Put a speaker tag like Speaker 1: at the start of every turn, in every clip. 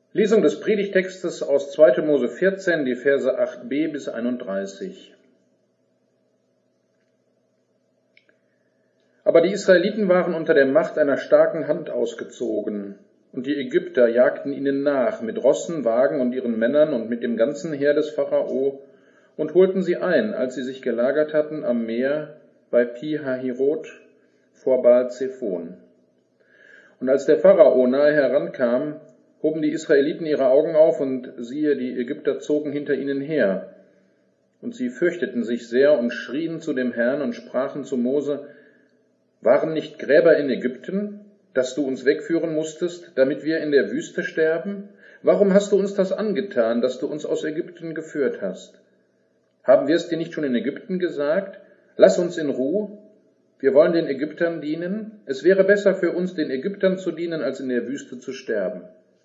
Speaker 1: Lesung des Predigtextes aus 2. Mose 14, die Verse 8b bis 31. Aber die Israeliten waren unter der Macht einer starken Hand ausgezogen, und die Ägypter jagten ihnen nach mit Rossen, Wagen und ihren Männern und mit dem ganzen Heer des Pharao und holten sie ein, als sie sich gelagert hatten am Meer bei Pi-Hahirot vor Baal-Zephon. Und als der Pharao nahe herankam, hoben die Israeliten ihre Augen auf, und siehe, die Ägypter zogen hinter ihnen her. Und sie fürchteten sich sehr und schrien zu dem Herrn und sprachen zu Mose: Waren nicht Gräber in Ägypten, dass du uns wegführen musstest, damit wir in der Wüste sterben? Warum hast du uns das angetan, dass du uns aus Ägypten geführt hast? Haben wir es dir nicht schon in Ägypten gesagt? Lass uns in Ruhe. Wir wollen den Ägyptern dienen. Es wäre besser für uns, den Ägyptern zu dienen, als in der Wüste zu sterben.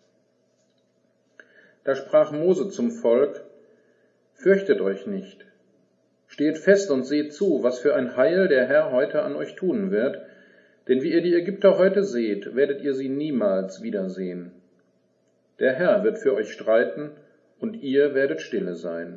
Speaker 1: Da sprach Mose zum Volk: Fürchtet euch nicht. Steht fest und seht zu, was für ein Heil der Herr heute an euch tun wird. Denn wie ihr die Ägypter heute seht, werdet ihr sie niemals wiedersehen. Der Herr wird für euch streiten, und ihr werdet stille sein.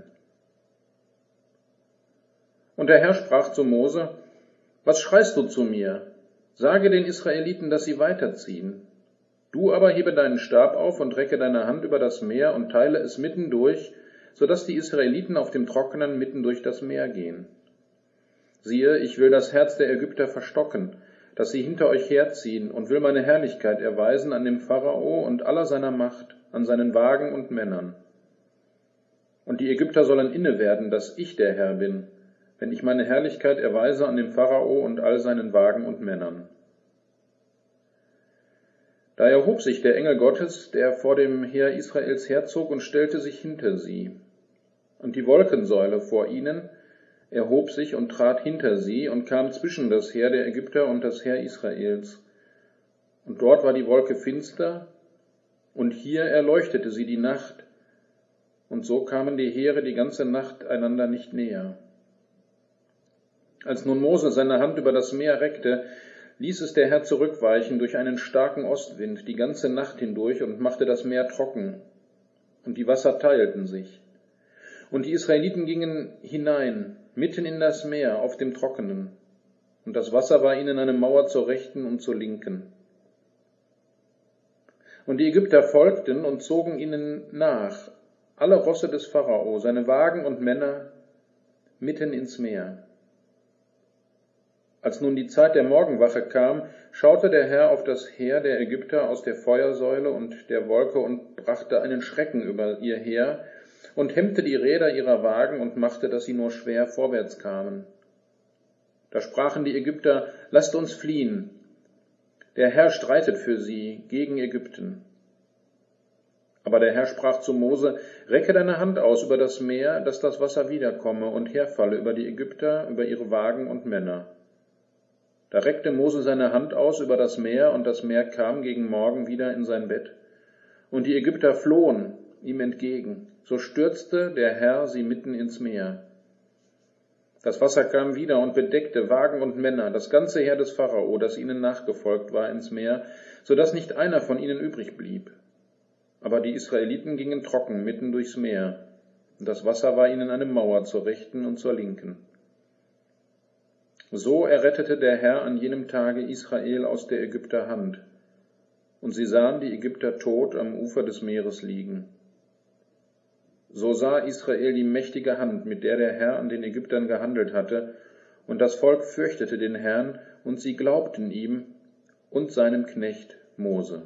Speaker 1: Und der Herr sprach zu Mose: Was schreist du zu mir? Sage den Israeliten, dass sie weiterziehen. Du aber hebe deinen Stab auf und recke deine Hand über das Meer und teile es mitten durch, sodass die Israeliten auf dem Trockenen mitten durch das Meer gehen. Siehe, ich will das Herz der Ägypter verstocken, dass sie hinter euch herziehen, und will meine Herrlichkeit erweisen an dem Pharao und aller seiner Macht, an seinen Wagen und Männern. Und die Ägypter sollen inne werden, dass ich der Herr bin, wenn ich meine Herrlichkeit erweise an dem Pharao und all seinen Wagen und Männern. Da erhob sich der Engel Gottes, der vor dem Heer Israels herzog, und stellte sich hinter sie. Und die Wolkensäule vor ihnen erhob sich und trat hinter sie und kam zwischen das Heer der Ägypter und das Heer Israels. Und dort war die Wolke finster, und hier erleuchtete sie die Nacht, und so kamen die Heere die ganze Nacht einander nicht näher. Als nun Mose seine Hand über das Meer reckte, ließ es der Herr zurückweichen durch einen starken Ostwind die ganze Nacht hindurch und machte das Meer trocken, und die Wasser teilten sich. Und die Israeliten gingen hinein, mitten in das Meer, auf dem Trockenen, und das Wasser war ihnen eine Mauer zur Rechten und zur Linken. Und die Ägypter folgten und zogen ihnen nach, alle Rosse des Pharao, seine Wagen und Männer, mitten ins Meer. Als nun die Zeit der Morgenwache kam, schaute der Herr auf das Heer der Ägypter aus der Feuersäule und der Wolke und brachte einen Schrecken über ihr Heer und hemmte die Räder ihrer Wagen und machte, dass sie nur schwer vorwärts kamen. Da sprachen die Ägypter: Lasst uns fliehen. Der Herr streitet für sie gegen Ägypten. Aber der Herr sprach zu Mose: Recke deine Hand aus über das Meer, dass das Wasser wiederkomme und herfalle über die Ägypter, über ihre Wagen und Männer. Da reckte Mose seine Hand aus über das Meer, und das Meer kam gegen Morgen wieder in sein Bett. Und die Ägypter flohen ihm entgegen. So stürzte der Herr sie mitten ins Meer. Das Wasser kam wieder und bedeckte Wagen und Männer, das ganze Heer des Pharao, das ihnen nachgefolgt war, ins Meer, so dass nicht einer von ihnen übrig blieb. Aber die Israeliten gingen trocken mitten durchs Meer, und das Wasser war ihnen eine Mauer zur Rechten und zur Linken. So errettete der Herr an jenem Tage Israel aus der Ägypter Hand. Und sie sahen die Ägypter tot am Ufer des Meeres liegen. So sah Israel die mächtige Hand, mit der der Herr an den Ägyptern gehandelt hatte, und das Volk fürchtete den Herrn, und sie glaubten ihm und seinem Knecht Mose.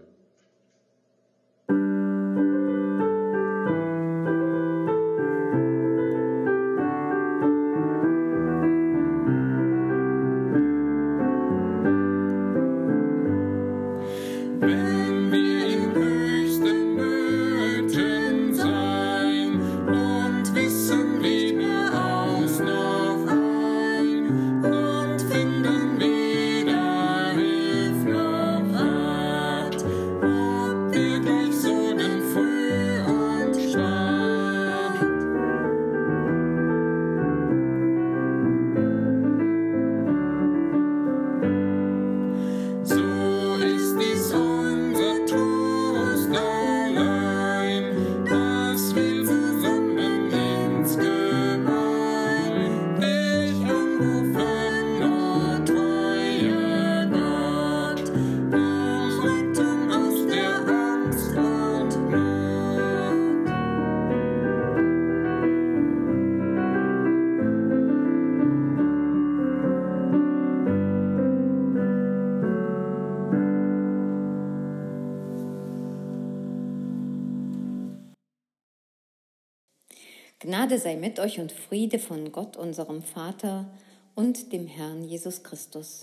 Speaker 2: Gnade sei mit euch und Friede von Gott, unserem Vater und dem Herrn Jesus Christus.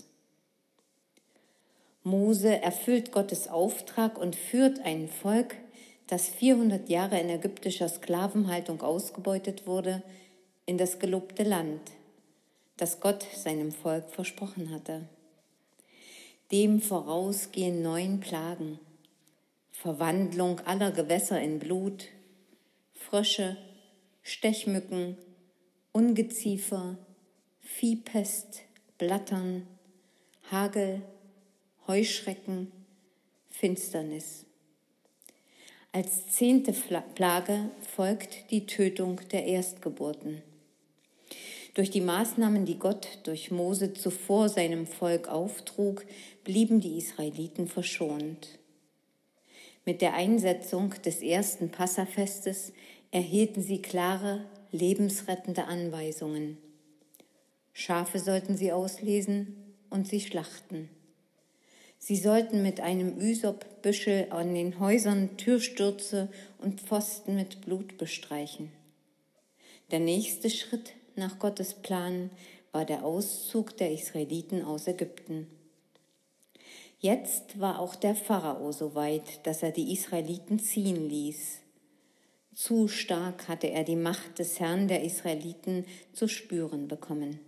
Speaker 2: Mose erfüllt Gottes Auftrag und führt ein Volk, das 400 Jahre in ägyptischer Sklavenhaltung ausgebeutet wurde, in das gelobte Land, das Gott seinem Volk versprochen hatte. Dem voraus gehen 9 Plagen: Verwandlung aller Gewässer in Blut, Frösche, Stechmücken, Ungeziefer, Viehpest, Blattern, Hagel, Heuschrecken, Finsternis. Als 10. Plage folgt die Tötung der Erstgeburten. Durch die Maßnahmen, die Gott durch Mose zuvor seinem Volk auftrug, blieben die Israeliten verschont. Mit der Einsetzung des ersten Passafestes erhielten sie klare, lebensrettende Anweisungen. Schafe sollten sie auslesen und sie schlachten. Sie sollten mit einem Ysopbüschel an den Häusern Türstürze und Pfosten mit Blut bestreichen. Der nächste Schritt nach Gottes Plan war der Auszug der Israeliten aus Ägypten. Jetzt war auch der Pharao so weit, dass er die Israeliten ziehen ließ. Zu stark hatte er die Macht des Herrn der Israeliten zu spüren bekommen.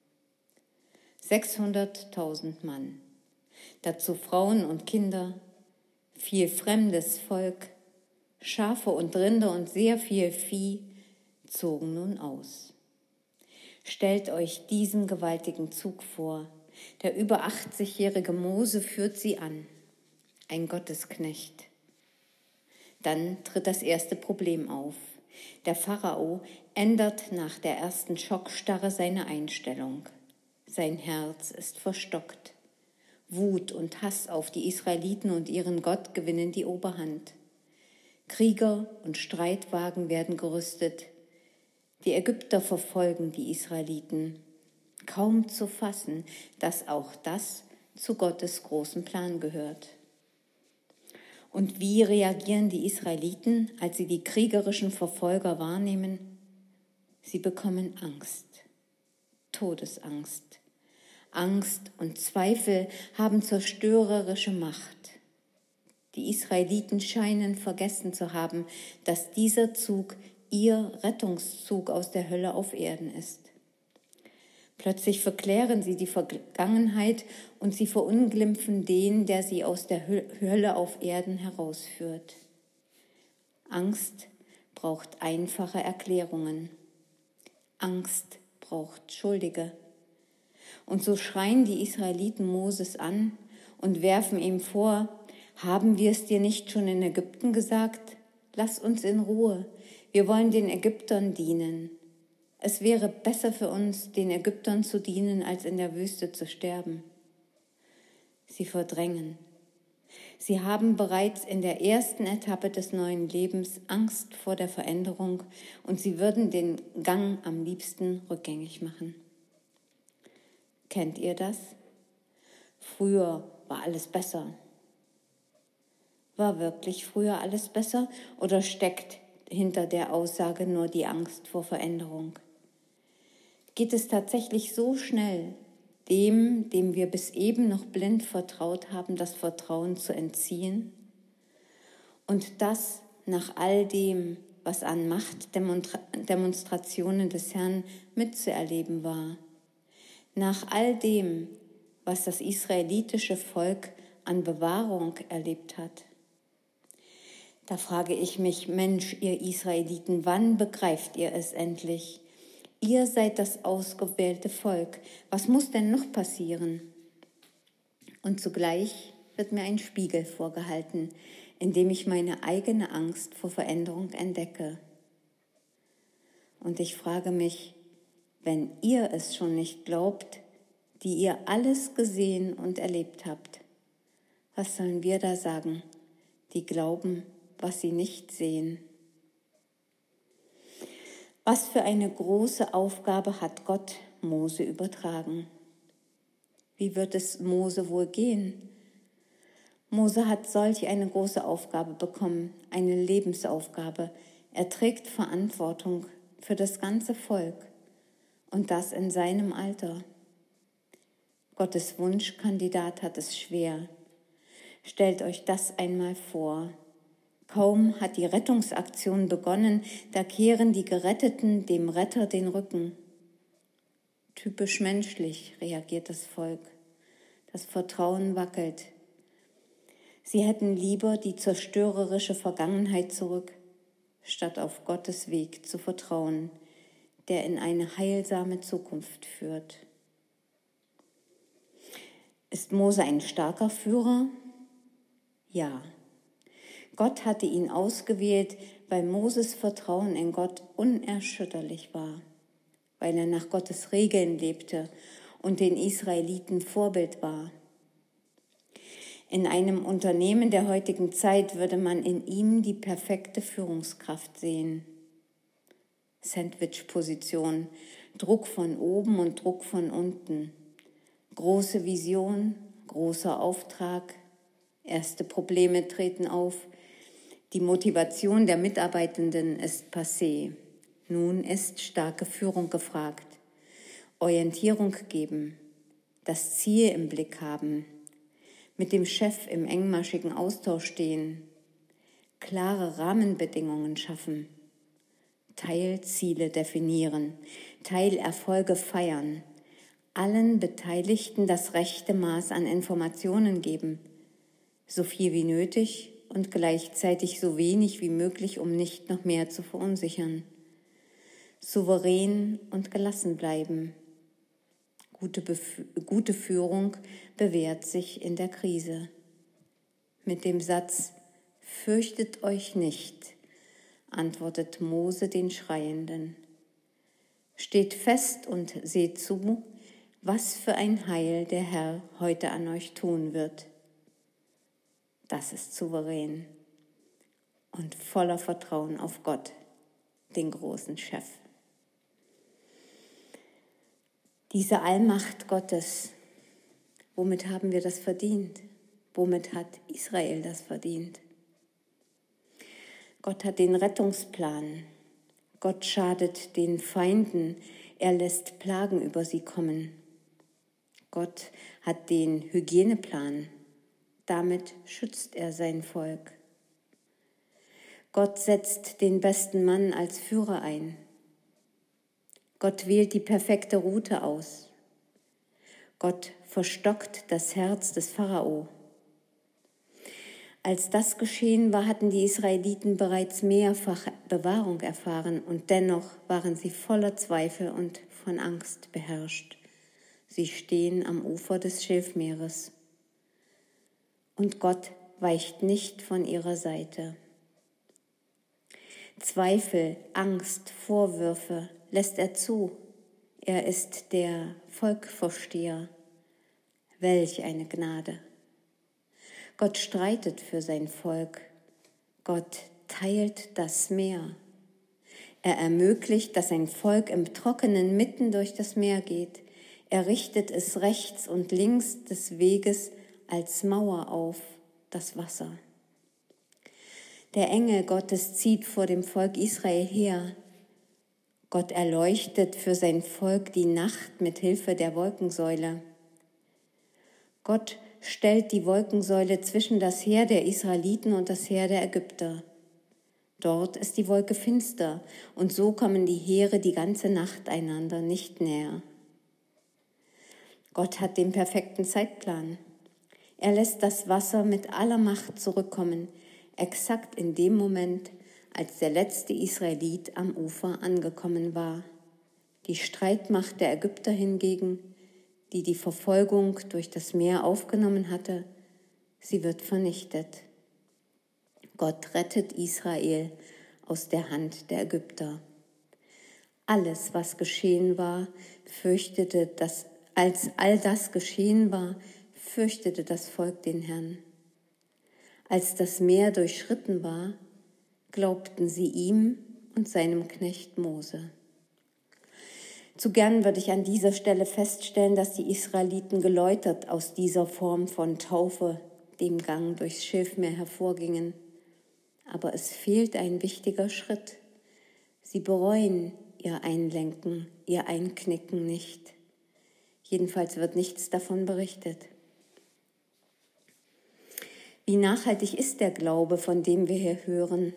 Speaker 2: 600.000 Mann, dazu Frauen und Kinder, viel fremdes Volk, Schafe und Rinder und sehr viel Vieh zogen nun aus. Stellt euch diesen gewaltigen Zug vor. Der über 80-jährige Mose führt sie an, ein Gottesknecht. Dann tritt das erste Problem auf. Der Pharao ändert nach der ersten Schockstarre seine Einstellung. Sein Herz ist verstockt. Wut und Hass auf die Israeliten und ihren Gott gewinnen die Oberhand. Krieger und Streitwagen werden gerüstet. Die Ägypter verfolgen die Israeliten. Kaum zu fassen, dass auch das zu Gottes großem Plan gehört. Und wie reagieren die Israeliten, als sie die kriegerischen Verfolger wahrnehmen? Sie bekommen Angst, Todesangst. Angst und Zweifel haben zerstörerische Macht. Die Israeliten scheinen vergessen zu haben, dass dieser Zug ihr Rettungszug aus der Hölle auf Erden ist. Plötzlich verklären sie die Vergangenheit und sie verunglimpfen den, der sie aus der Hölle auf Erden herausführt. Angst braucht einfache Erklärungen. Angst braucht Schuldige. Und so schreien die Israeliten Moses an und werfen ihm vor: Haben wir es dir nicht schon in Ägypten gesagt? Lass uns in Ruhe. Wir wollen den Ägyptern dienen. Es wäre besser für uns, den Ägyptern zu dienen, als in der Wüste zu sterben. Sie verdrängen. Sie haben bereits in der ersten Etappe des neuen Lebens Angst vor der Veränderung und sie würden den Gang am liebsten rückgängig machen. Kennt ihr das? Früher war alles besser. War wirklich früher alles besser oder steckt hinter der Aussage nur die Angst vor Veränderung? Geht es tatsächlich so schnell, dem wir bis eben noch blind vertraut haben, das Vertrauen zu entziehen? Und das nach all dem, was an Machtdemonstrationen des Herrn mitzuerleben war. Nach all dem, was das israelitische Volk an Bewahrung erlebt hat. Da frage ich mich: Mensch, ihr Israeliten, wann begreift ihr es endlich? Ihr seid das ausgewählte Volk. Was muss denn noch passieren? Und zugleich wird mir ein Spiegel vorgehalten, in dem ich meine eigene Angst vor Veränderung entdecke. Und ich frage mich: Wenn ihr es schon nicht glaubt, die ihr alles gesehen und erlebt habt, was sollen wir da sagen, die glauben, was sie nicht sehen? Was für eine große Aufgabe hat Gott Mose übertragen? Wie wird es Mose wohl gehen? Mose hat solch eine große Aufgabe bekommen, eine Lebensaufgabe. Er trägt Verantwortung für das ganze Volk und das in seinem Alter. Gottes Wunschkandidat hat es schwer. Stellt euch das einmal vor. Kaum hat die Rettungsaktion begonnen, da kehren die Geretteten dem Retter den Rücken. Typisch menschlich reagiert das Volk. Das Vertrauen wackelt. Sie hätten lieber die zerstörerische Vergangenheit zurück, statt auf Gottes Weg zu vertrauen, der in eine heilsame Zukunft führt. Ist Mose ein starker Führer? Ja. Gott hatte ihn ausgewählt, weil Moses Vertrauen in Gott unerschütterlich war, weil er nach Gottes Regeln lebte und den Israeliten Vorbild war. In einem Unternehmen der heutigen Zeit würde man in ihm die perfekte Führungskraft sehen. Sandwich-Position, Druck von oben und Druck von unten. Große Vision, großer Auftrag, erste Probleme treten auf. Die Motivation der Mitarbeitenden ist passé. Nun ist starke Führung gefragt. Orientierung geben, das Ziel im Blick haben, mit dem Chef im engmaschigen Austausch stehen, klare Rahmenbedingungen schaffen, Teilziele definieren, Teilerfolge feiern, allen Beteiligten das rechte Maß an Informationen geben, so viel wie nötig und gleichzeitig so wenig wie möglich, um nicht noch mehr zu verunsichern. Souverän und gelassen bleiben. Gute Führung bewährt sich in der Krise. Mit dem Satz, fürchtet euch nicht, antwortet Mose den Schreienden. Steht fest und seht zu, was für ein Heil der Herr heute an euch tun wird. Das ist souverän und voller Vertrauen auf Gott, den großen Chef. Diese Allmacht Gottes, womit haben wir das verdient? Womit hat Israel das verdient? Gott hat den Rettungsplan. Gott schadet den Feinden. Er lässt Plagen über sie kommen. Gott hat den Hygieneplan. Damit schützt er sein Volk. Gott setzt den besten Mann als Führer ein. Gott wählt die perfekte Route aus. Gott verstockt das Herz des Pharao. Als das geschehen war, hatten die Israeliten bereits mehrfach Bewahrung erfahren und dennoch waren sie voller Zweifel und von Angst beherrscht. Sie stehen am Ufer des Schilfmeeres. Und Gott weicht nicht von ihrer Seite. Zweifel, Angst, Vorwürfe lässt er zu. Er ist der Volkversteher. Welch eine Gnade! Gott streitet für sein Volk. Gott teilt das Meer. Er ermöglicht, dass ein Volk im Trockenen mitten durch das Meer geht. Er richtet es rechts und links des Weges als Mauer auf, das Wasser. Der Engel Gottes zieht vor dem Volk Israel her. Gott erleuchtet für sein Volk die Nacht mit Hilfe der Wolkensäule. Gott stellt die Wolkensäule zwischen das Heer der Israeliten und das Heer der Ägypter. Dort ist die Wolke finster und so kommen die Heere die ganze Nacht einander nicht näher. Gott hat den perfekten Zeitplan. Er lässt das Wasser mit aller Macht zurückkommen, exakt in dem Moment, als der letzte Israelit am Ufer angekommen war. Die Streitmacht der Ägypter hingegen, die die Verfolgung durch das Meer aufgenommen hatte, sie wird vernichtet. Gott rettet Israel aus der Hand der Ägypter. Alles, was geschehen war, als all das geschehen war, fürchtete das Volk den Herrn. Als das Meer durchschritten war, glaubten sie ihm und seinem Knecht Mose. Zu gern würde ich an dieser Stelle feststellen, dass die Israeliten geläutert aus dieser Form von Taufe, dem Gang durchs Schilfmeer hervorgingen. Aber es fehlt ein wichtiger Schritt. Sie bereuen ihr Einlenken, ihr Einknicken nicht. Jedenfalls wird nichts davon berichtet. Wie nachhaltig ist der Glaube, von dem wir hier hören?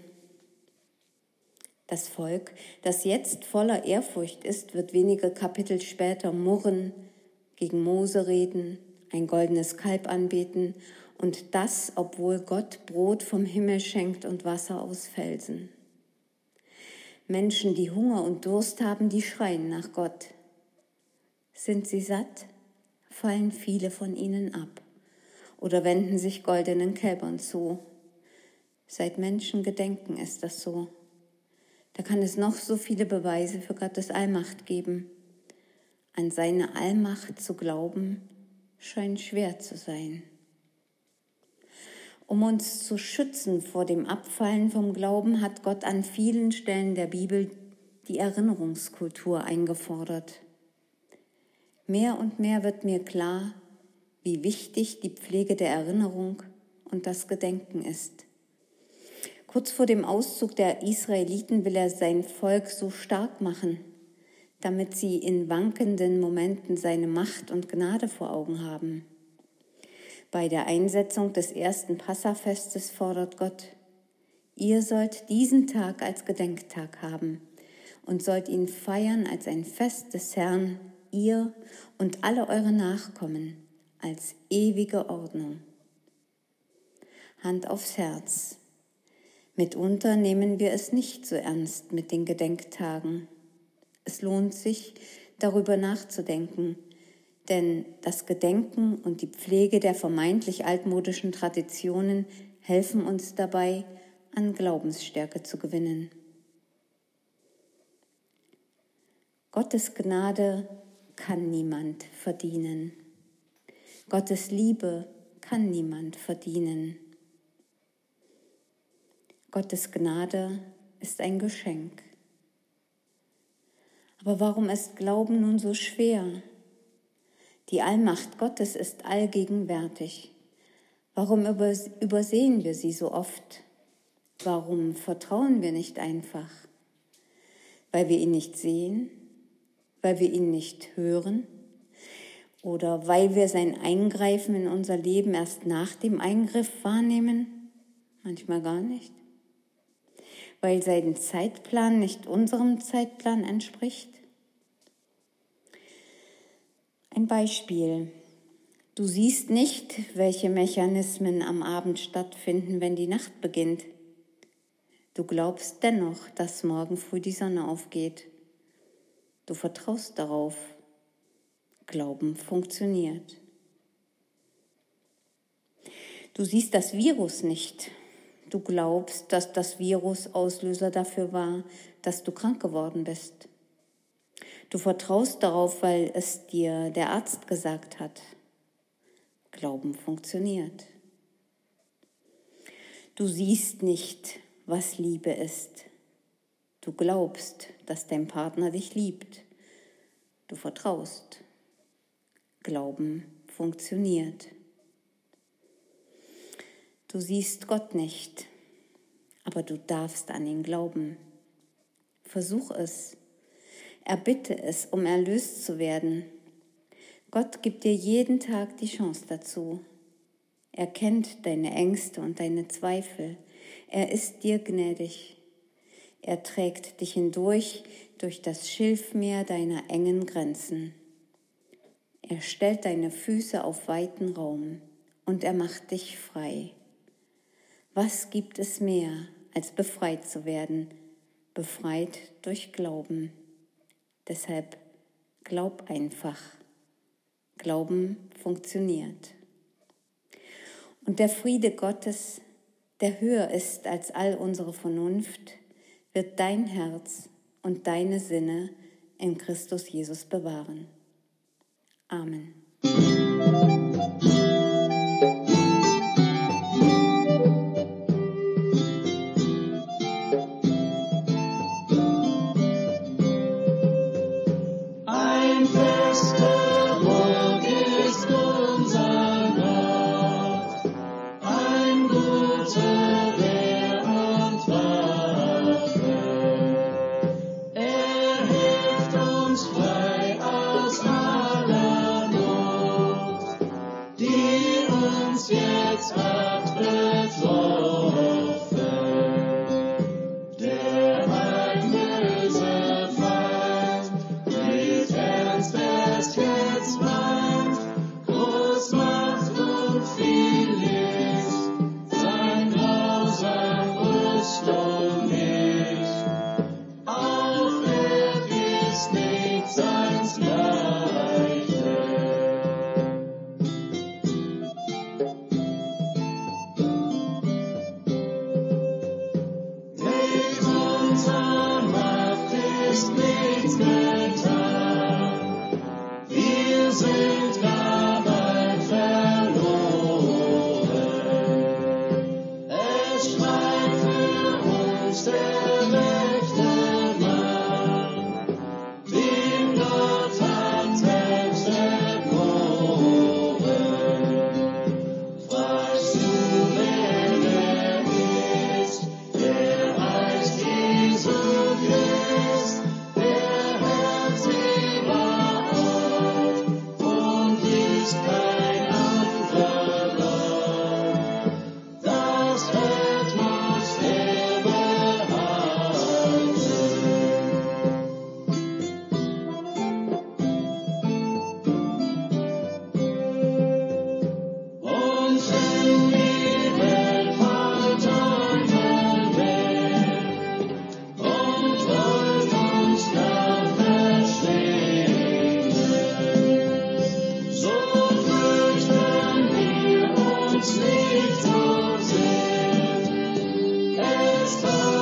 Speaker 2: Das Volk, das jetzt voller Ehrfurcht ist, wird wenige Kapitel später murren, gegen Mose reden, ein goldenes Kalb anbeten und das, obwohl Gott Brot vom Himmel schenkt und Wasser aus Felsen. Menschen, die Hunger und Durst haben, die schreien nach Gott. Sind sie satt, fallen viele von ihnen ab oder wenden sich goldenen Kälbern zu. Seit Menschengedenken ist das so. Da kann es noch so viele Beweise für Gottes Allmacht geben. An seine Allmacht zu glauben, scheint schwer zu sein. Um uns zu schützen vor dem Abfallen vom Glauben, hat Gott an vielen Stellen der Bibel die Erinnerungskultur eingefordert. Mehr und mehr wird mir klar, wie wichtig die Pflege der Erinnerung und das Gedenken ist. Kurz vor dem Auszug der Israeliten will er sein Volk so stark machen, damit sie in wankenden Momenten seine Macht und Gnade vor Augen haben. Bei der Einsetzung des ersten Passafestes fordert Gott: Ihr sollt diesen Tag als Gedenktag haben und sollt ihn feiern als ein Fest des Herrn, ihr und alle eure Nachkommen, als ewige Ordnung. Hand aufs Herz. Mitunter nehmen wir es nicht so ernst mit den Gedenktagen. Es lohnt sich, darüber nachzudenken, denn das Gedenken und die Pflege der vermeintlich altmodischen Traditionen helfen uns dabei, an Glaubensstärke zu gewinnen. Gottes Gnade kann niemand verdienen. Gottes Liebe kann niemand verdienen. Gottes Gnade ist ein Geschenk. Aber warum ist Glauben nun so schwer? Die Allmacht Gottes ist allgegenwärtig. Warum übersehen wir sie so oft? Warum vertrauen wir nicht einfach? Weil wir ihn nicht sehen? Weil wir ihn nicht hören? Oder weil wir sein Eingreifen in unser Leben erst nach dem Eingriff wahrnehmen? Manchmal gar nicht. Weil sein Zeitplan nicht unserem Zeitplan entspricht? Ein Beispiel. Du siehst nicht, welche Mechanismen am Abend stattfinden, wenn die Nacht beginnt. Du glaubst dennoch, dass morgen früh die Sonne aufgeht. Du vertraust darauf. Glauben funktioniert. Du siehst das Virus nicht. Du glaubst, dass das Virus Auslöser dafür war, dass du krank geworden bist. Du vertraust darauf, weil es dir der Arzt gesagt hat. Glauben funktioniert. Du siehst nicht, was Liebe ist. Du glaubst, dass dein Partner dich liebt. Du vertraust. Glauben funktioniert. Du siehst Gott nicht, aber du darfst an ihn glauben. Versuch es. Erbitte es, um erlöst zu werden. Gott gibt dir jeden Tag die Chance dazu. Er kennt deine Ängste und deine Zweifel. Er ist dir gnädig. Er trägt dich hindurch durch das Schilfmeer deiner engen Grenzen. Er stellt deine Füße auf weiten Raum und er macht dich frei. Was gibt es mehr, als befreit zu werden? Befreit durch Glauben. Deshalb glaub einfach. Glauben funktioniert. Und der Friede Gottes, der höher ist als all unsere Vernunft, wird dein Herz und deine Sinne in Christus Jesus bewahren. Amen.
Speaker 3: Er das Land.